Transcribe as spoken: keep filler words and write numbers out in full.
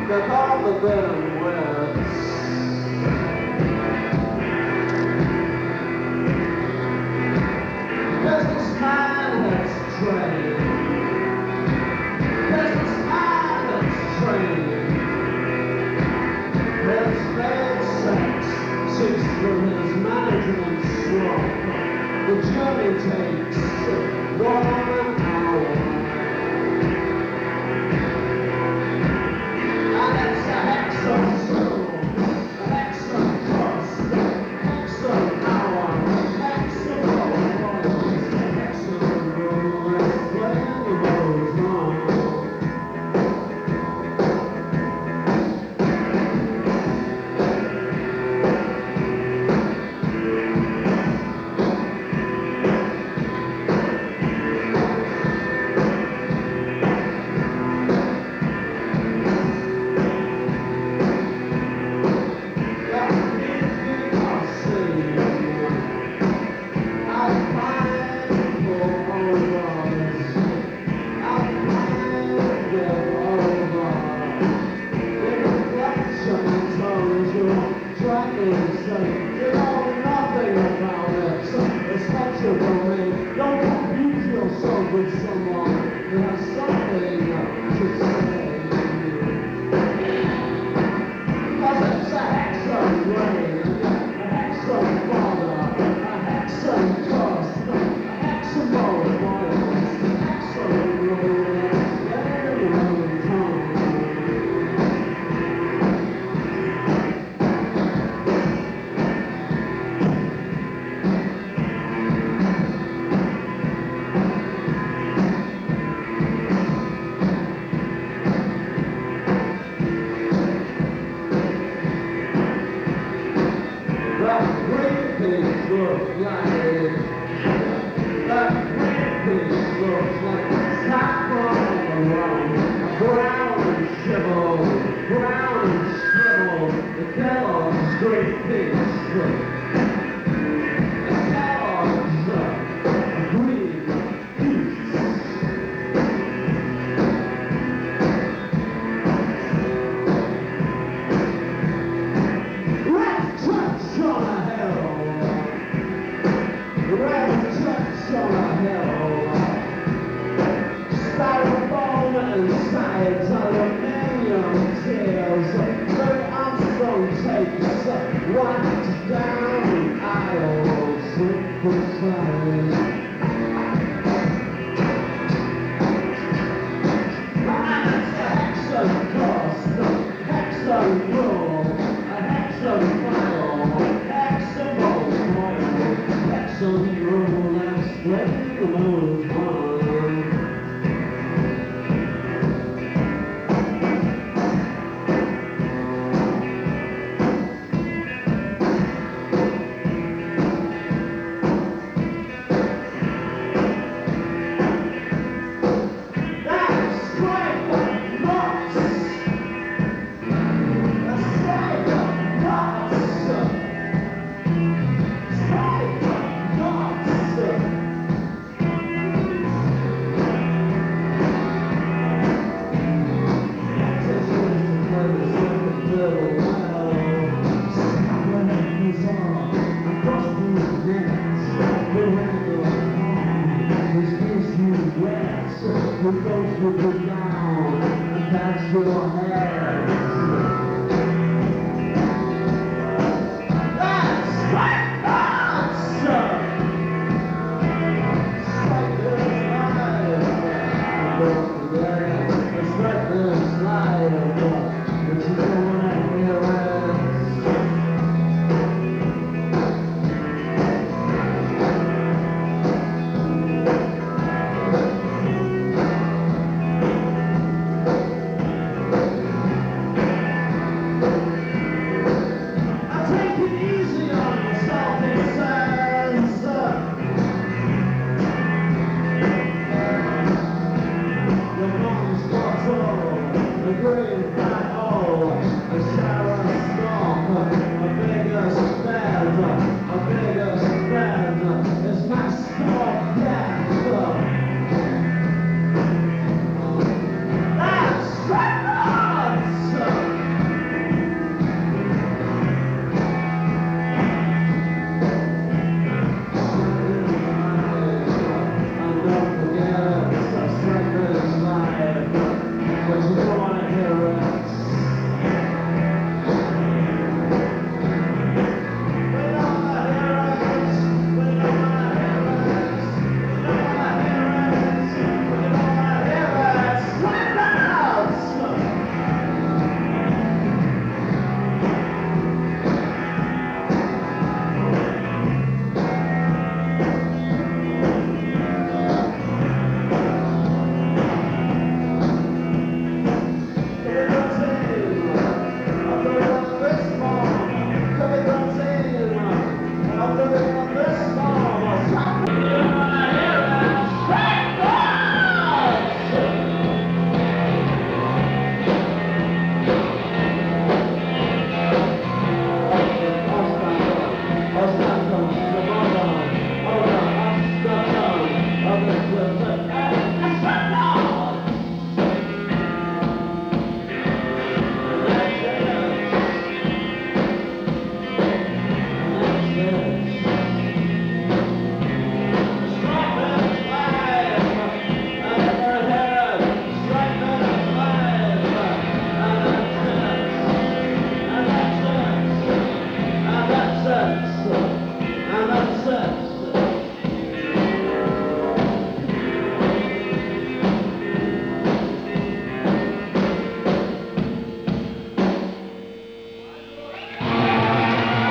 That all the venom wets. There's this man that's trained. There's this man that's trained. There's bad sex, six from his management slump. The journey takes one an hour. With someone who has something to say. Cause it's a Hexon brain, a Hexon father, a Hexon trust, a Hexon mode violence, a Hexon romance, every time. That great thing looks like That great thing looks like saffron around, brown and shriveled, brown and shriveled. The Kellogg's great things look. The Kellogg's uh, green peace. Let's touch on a hell. Let's touch on a hell. Styrofoam and sides, aluminium tails. Louis Armstrong takes right down the aisle. Simple and it's a Hexon cost, Hexon rule, a Hexon file, Hexon mode, Hexon rule, and split the move on. Who goes with the down, and that's your head.